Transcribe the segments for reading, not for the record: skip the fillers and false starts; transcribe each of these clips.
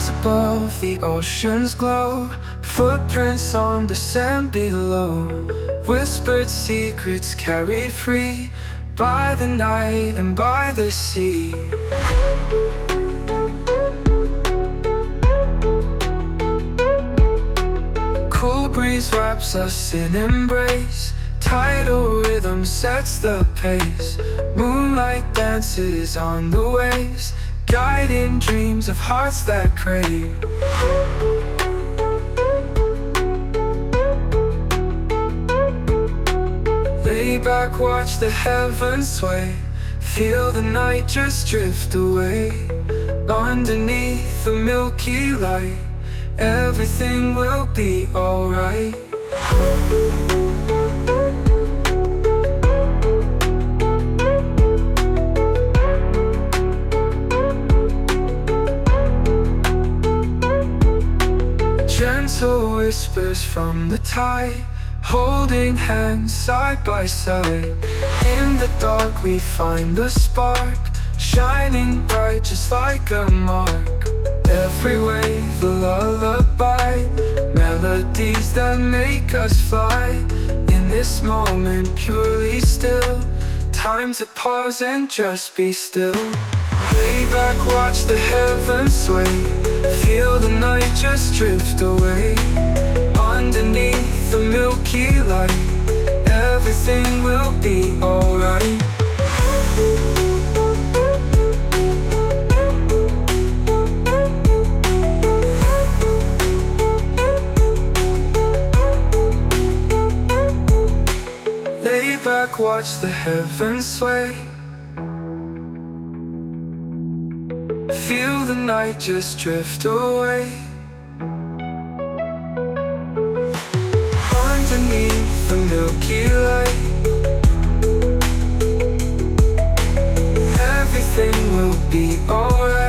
Stars above, the ocean's glow, footprints on the sand below, whispered secrets carried free by the night and by the sea. Cool breeze wraps us in embrace, tidal rhythm sets the pace, moonlight dances on the waves, guiding dreams of hearts that crave. Lay back, watch the heavens sway, feel the night just drift away. Underneath the milky light, everything will be alright. Gentle whispers from the tide, holding hands side by side. In the dark we find the spark, shining bright just like a mark. Every wave a lullaby, melodies that make us fly. In this moment purely still, time to pause and just be still. Lay back, watch the heavens sway, feel the night just drift away. Underneath the milky light, everything will be alright. Lay back, watch the heavens sway, feel the night just drift away. Underneath the milky light, everything will be alright.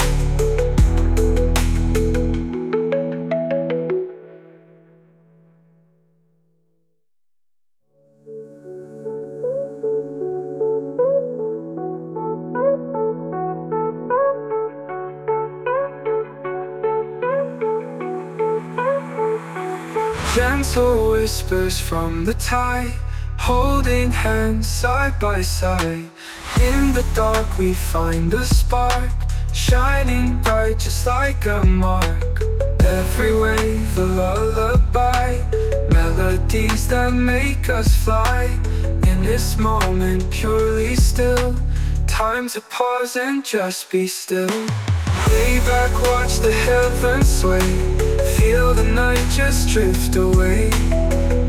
Gentle whispers from the tide, holding hands side by side. In the dark we find a spark, shining bright just like a mark. Every wave a lullaby, melodies that make us fly. In this moment purely still, time to pause and just be still. Lay back, watch the heavens sway, feel the night just drift away.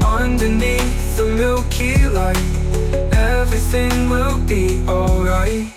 Underneath the milky light, everything will be alright.